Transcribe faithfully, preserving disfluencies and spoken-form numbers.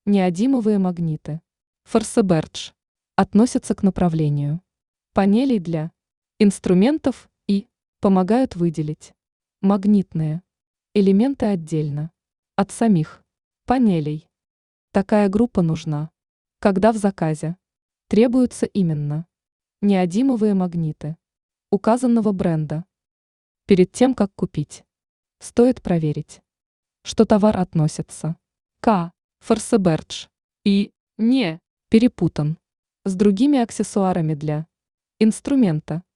Неодимовые магниты. Форсебердж. Относятся к направлению панелей для инструментов и помогают выделить магнитные элементы отдельно от самих панелей. Такая группа нужна, когда в заказе требуются именно неодимовые магниты указанного бренда. Перед тем, как купить, стоит проверить, что товар относится к Форсебердж и не перепутан с другими аксессуарами для инструмента.